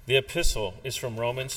The epistle is from Romans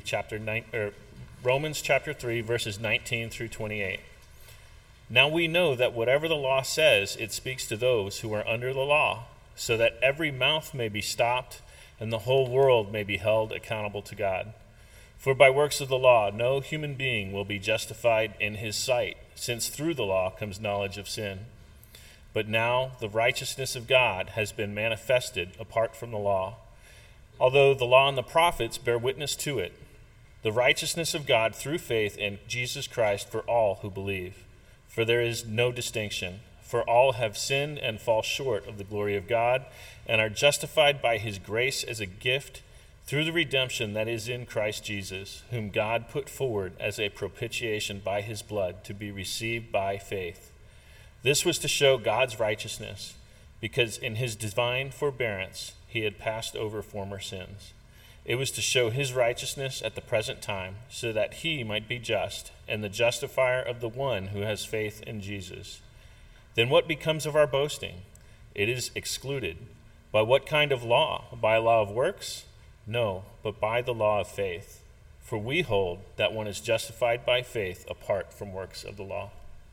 chapter 3, verses 19 through 28. Now we know that whatever the law says, it speaks to those who are under the law, so that every mouth may be stopped and the whole world may be held accountable to God. For by works of the law, no human being will be justified in his sight, since through the law comes knowledge of sin. But now the righteousness of God has been manifested apart from the law, although the law and the prophets bear witness to it, the righteousness of God through faith in Jesus Christ for all who believe. For there is no distinction, for all have sinned and fall short of the glory of God, and are justified by his grace as a gift through the redemption that is in Christ Jesus, whom God put forward as a propitiation by his blood to be received by faith. This was to show God's righteousness, because in his divine forbearance he had passed over former sins. It was to show his righteousness at the present time, so that he might be just and the justifier of the one who has faith in Jesus. Then what becomes of our boasting? It is excluded. By what kind of law? By a law of works? No, but by the law of faith. For we hold that one is justified by faith apart from works of the law.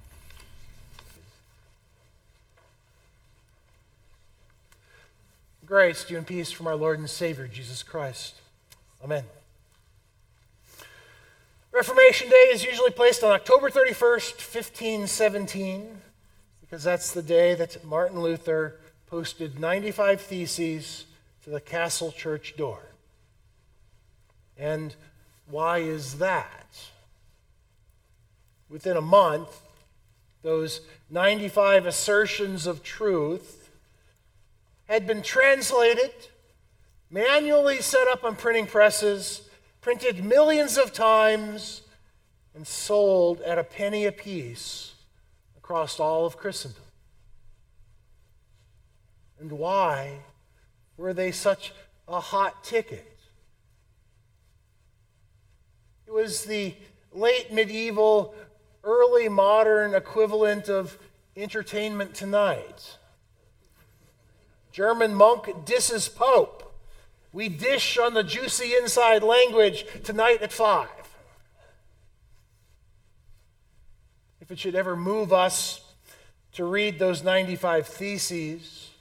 Grace to you and peace from our Lord and Savior, Jesus Christ. Amen. Reformation Day is usually placed on October 31st, 1517, because that's the day that Martin Luther posted 95 Theses to the castle church door. And why is that? Within a month, those 95 assertions of truth had been translated, manually set up on printing presses, printed millions of times, and sold at a penny apiece across all of Christendom. And why were they such a hot ticket? It was the late medieval, early modern equivalent of Entertainment Tonight. German monk disses Pope. We dish on the juicy inside language tonight at 5. If it should ever move us to read those 95 Theses,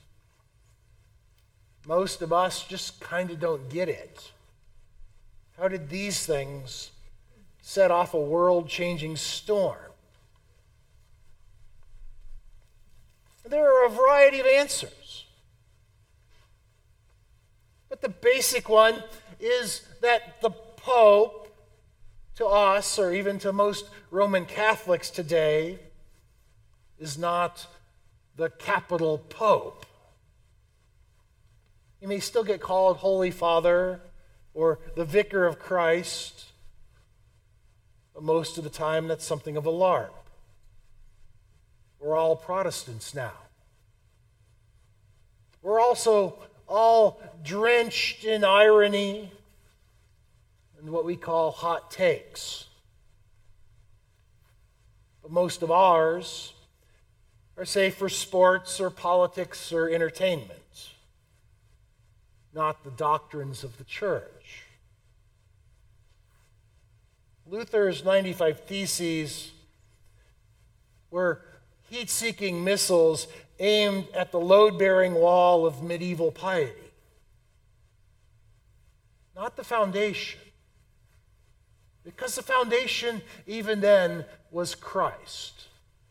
most of us just kind of don't get it. How did these things set off a world-changing storm? There are a variety of answers. But the basic one is that the Pope, to us, or even to most Roman Catholics today, is not the capital Pope. He may still get called Holy Father or the Vicar of Christ, but most of the time that's something of a LARP. We're all Protestants now. We're also all drenched in irony and what we call hot takes. But most of ours are, say, for sports or politics or entertainment, not the doctrines of the church. Luther's 95 Theses were heat-seeking missiles aimed at the load-bearing wall of medieval piety, not the foundation, because the foundation even then was Christ.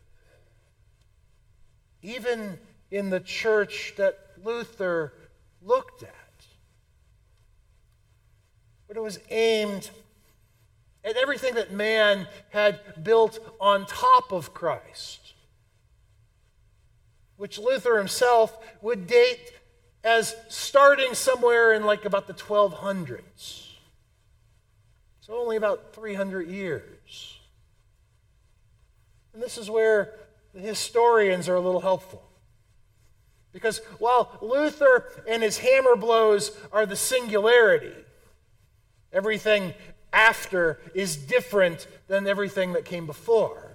Even in the church that Luther looked at. But it was aimed at everything that man had built on top of Christ, which Luther himself would date as starting somewhere in like about the 1200s. So only about 300 years. And this is where the historians are a little helpful. Because while Luther and his hammer blows are the singularity, everything after is different than everything that came before.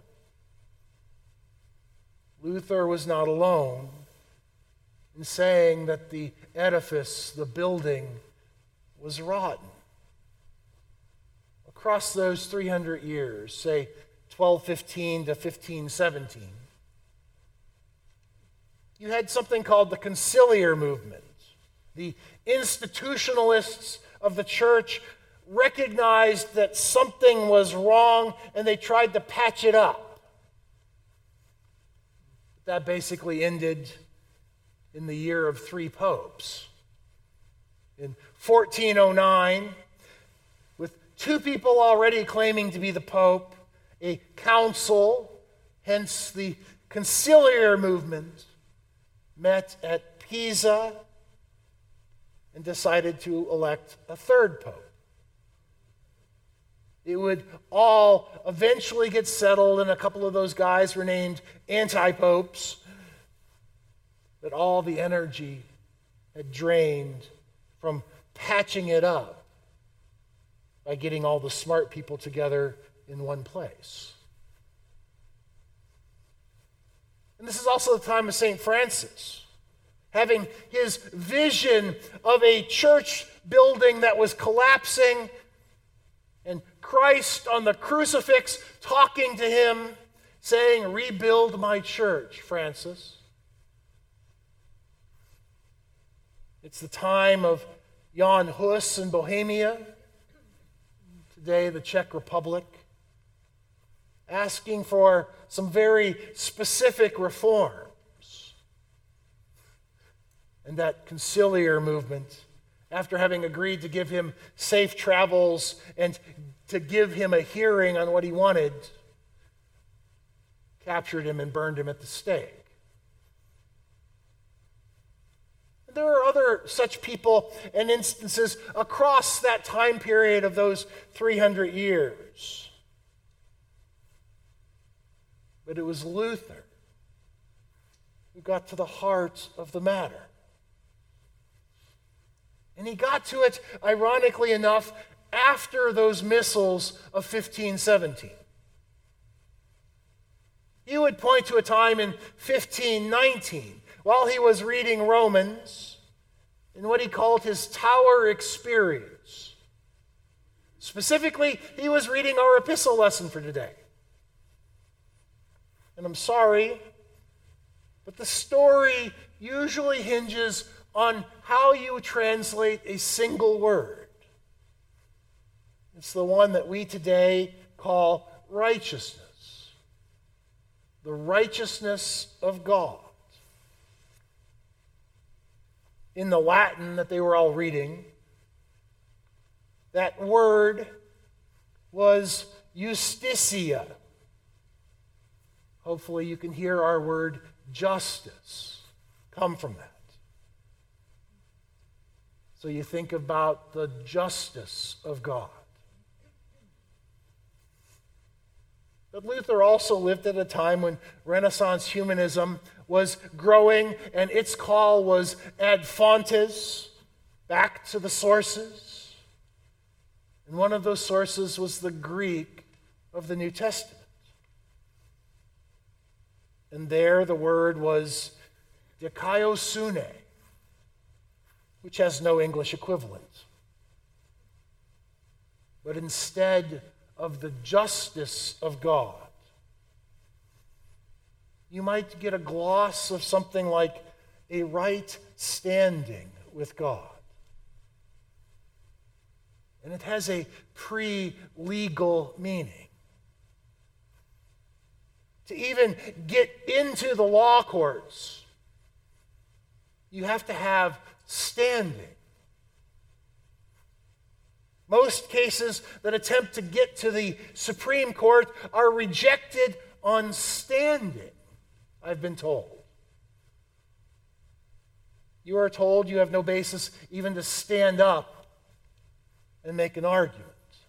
Luther was not alone in saying that the edifice, the building, was rotten. Across those 300 years, say 1215 to 1517, you had something called the conciliar movement. The institutionalists of the church recognized that something was wrong and they tried to patch it up. That basically ended in the year of three popes. In 1409, with two people already claiming to be the pope, a council, hence the conciliar movement, met at Pisa and decided to elect a third pope. It would all eventually get settled, and a couple of those guys were named anti-popes, but all the energy had drained from patching it up by getting all the smart people together in one place. And this is also the time of St. Francis, having his vision of a church building that was collapsing, and Christ on the crucifix talking to him, saying, "Rebuild my church, Francis." It's the time of Jan Hus in Bohemia, today the Czech Republic, asking for some very specific reforms. And that conciliar movement, after having agreed to give him safe travels and to give him a hearing on what he wanted, captured him and burned him at the stake. There are other such people and instances across that time period of those 300 years. But it was Luther who got to the heart of the matter. And he got to it, ironically enough, after those missiles of 1517. He would point to a time in 1519, while he was reading Romans, in what he called his tower experience. Specifically, he was reading our epistle lesson for today. And I'm sorry, but the story usually hinges on how you translate a single word. It's the one that we today call righteousness. The righteousness of God. In the Latin that they were all reading, that word was justitia. Hopefully you can hear our word justice come from that. So you think about the justice of God. But Luther also lived at a time when Renaissance humanism was growing, and its call was ad fontes, back to the sources. And one of those sources was the Greek of the New Testament. And there the word was dikaiosune, which has no English equivalent. But instead of the justice of God, you might get a gloss of something like a right standing with God. And it has a pre-legal meaning. To even get into the law courts, you have to have standing. Most cases that attempt to get to the Supreme Court are rejected on standing, I've been told. You are told you have no basis even to stand up and make an argument.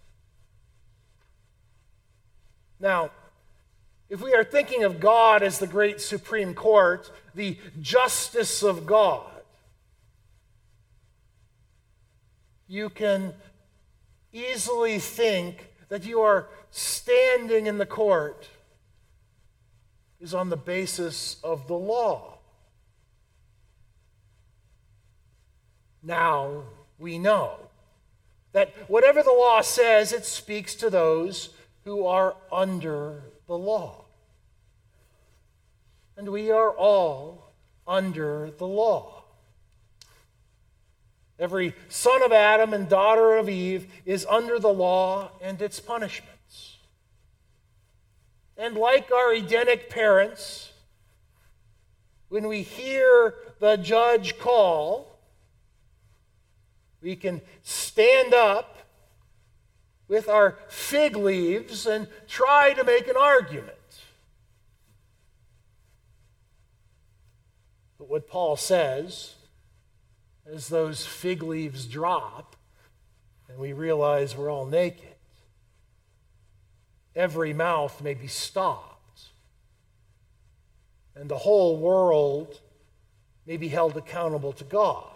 Now, if we are thinking of God as the great Supreme Court, the justice of God, you can easily think that you are standing in the court is on the basis of the law. Now we know That whatever the law says, it speaks to those who are under the law. And we are all under the law. Every son of Adam and daughter of Eve is under the law and its punishments. And like our Edenic parents, when we hear the judge call, we can stand up with our fig leaves and try to make an argument. But what Paul says, as those fig leaves drop and we realize we're all naked, every mouth may be stopped and the whole world may be held accountable to God.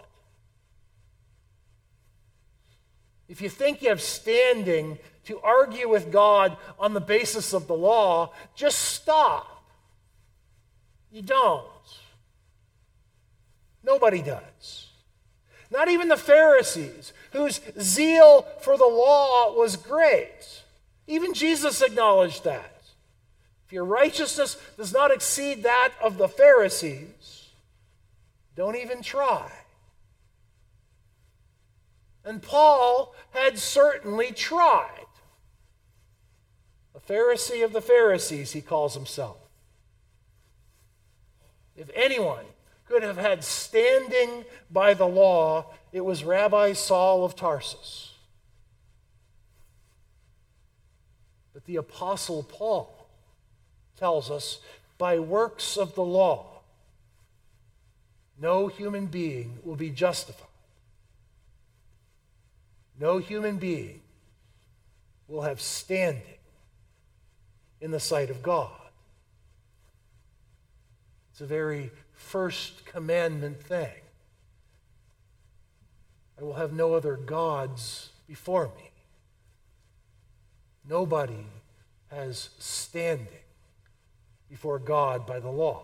If you think you have standing to argue with God on the basis of the law, just stop. You don't. Nobody does. Not even the Pharisees, whose zeal for the law was great. Even Jesus acknowledged that. If your righteousness does not exceed that of the Pharisees, don't even try. And Paul had certainly tried. A Pharisee of the Pharisees, he calls himself. If anyone could have had standing by the law, it was Rabbi Saul of Tarsus. But the Apostle Paul tells us, by works of the law, no human being will be justified. No human being will have standing in the sight of God. It's a very first commandment thing. I will have no other gods before me. Nobody has standing before God by the law.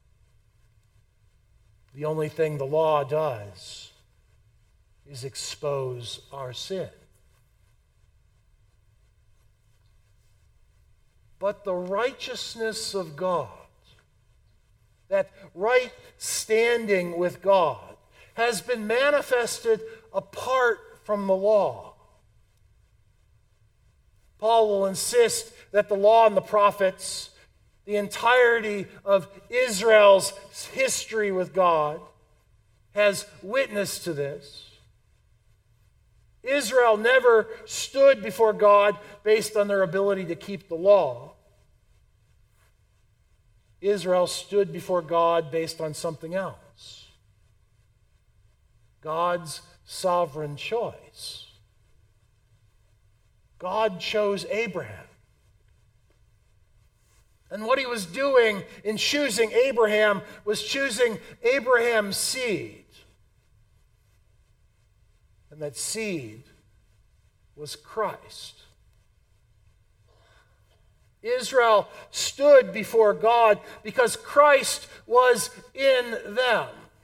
The only thing the law does is expose our sin. But the righteousness of God, that right standing with God, has been manifested apart from the law. Paul will insist that the law and the prophets, the entirety of Israel's history with God, has witnessed to this. Israel never stood before God based on their ability to keep the law. Israel stood before God based on something else. God's sovereign choice. God chose Abraham. And what he was doing in choosing Abraham was choosing Abraham's seed. And that seed was Christ. Israel stood before God because Christ was in them.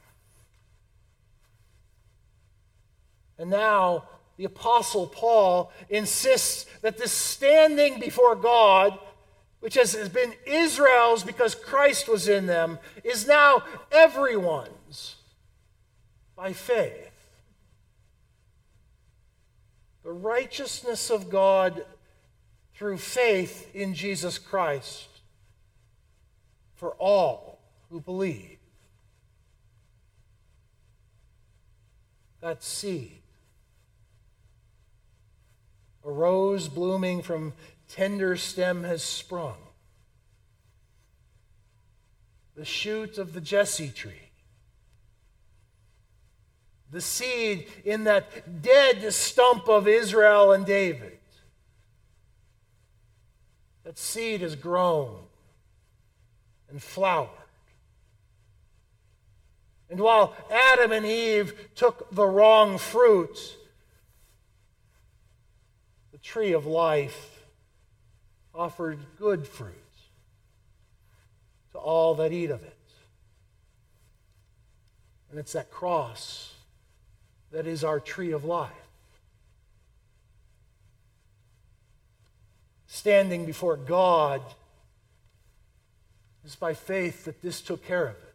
And now the Apostle Paul insists that this standing before God, which has been Israel's because Christ was in them, is now everyone's by faith. The righteousness of God through faith in Jesus Christ for all who believe. That seed, a rose blooming from tender stem has sprung. The shoot of the Jesse tree. The seed in that dead stump of Israel and David. That seed has grown and flowered. And while Adam and Eve took the wrong fruit, the tree of life offered good fruit to all that eat of it. And it's that cross that is our tree of life. standing before God is by faith that this took care of it.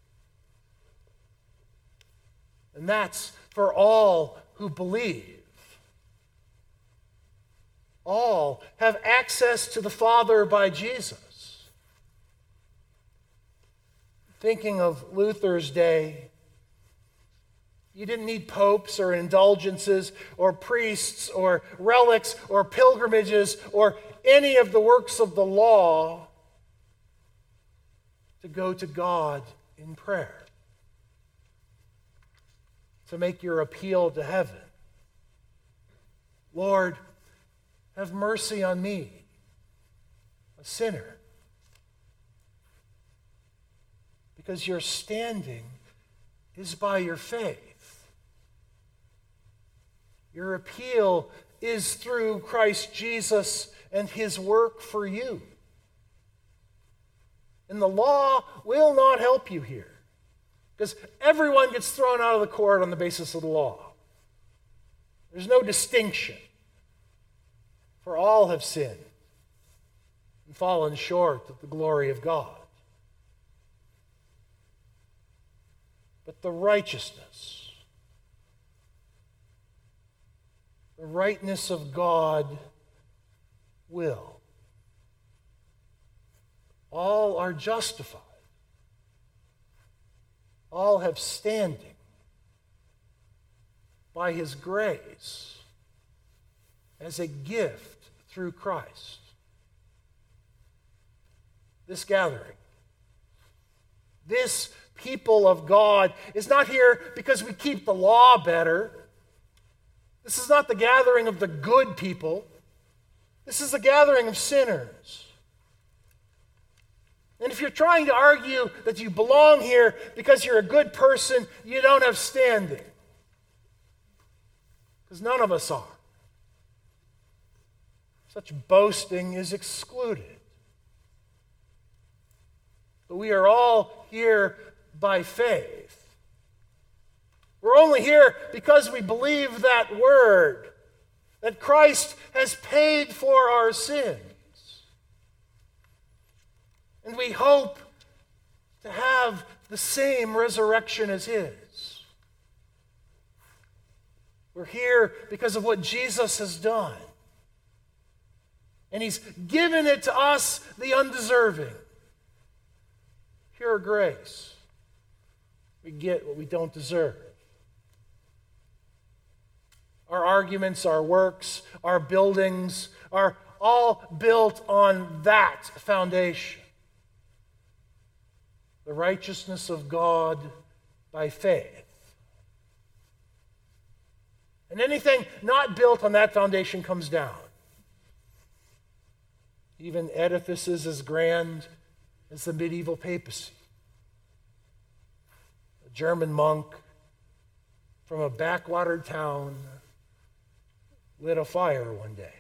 And that's for all who believe. All have access to the Father by Jesus. Thinking of Luther's day, you didn't need popes or indulgences or priests or relics or pilgrimages or any of the works of the law to go to God in prayer, to make your appeal to heaven. Lord, have mercy on me, a sinner. Because your standing is by your faith. Your appeal is through Christ Jesus and his work for you. And the law will not help you here, because everyone gets thrown out of the court on the basis of the law. There's no distinction. For all have sinned and fallen short of the glory of God. But the righteousness, the rightness of God will. All are justified. All have standing by his grace as a gift through Christ. This gathering, this people of God is not here because we keep the law better. This is not the gathering of the good people. This is the gathering of sinners. And if you're trying to argue that you belong here because you're a good person, you don't have standing. Because none of us are. Such boasting is excluded. But we are all here by faith. We're only here because we believe that word, that Christ has paid for our sins. And we hope to have the same resurrection as his. We're here because of what Jesus has done. And he's given it to us, the undeserving. Pure grace. We get what we don't deserve. Our arguments, our works, our buildings are all built on that foundation. The righteousness of God by faith. And anything not built on that foundation comes down. Even edifices as grand as the medieval papacy. A German monk from a backwater town lit a fire one day.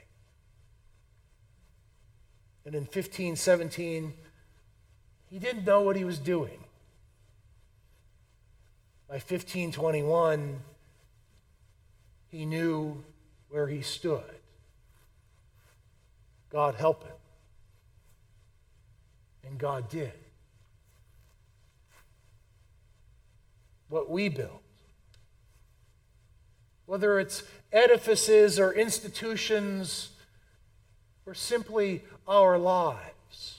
And in 1517, he didn't know what he was doing. By 1521, he knew where he stood. God help him. And God did. What we build, whether it's edifices or institutions or simply our lives,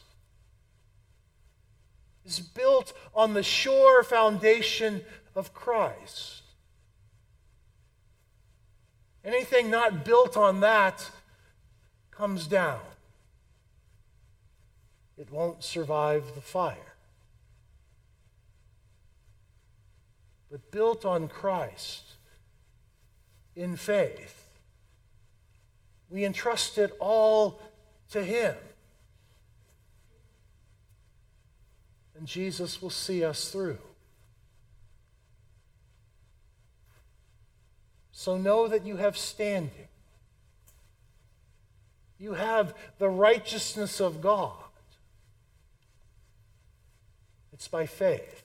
is built on the sure foundation of Christ. Anything not built on that comes down. It won't survive the fire. But built on Christ in faith, we entrust it all to him. And Jesus will see us through. So know that you have standing. You have the righteousness of God. It's by faith.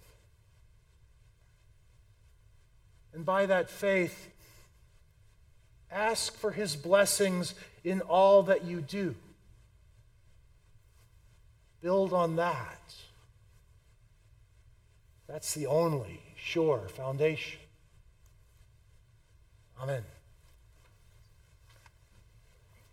And by that faith, ask for his blessings in all that you do. Build on that. That's the only sure foundation. Amen.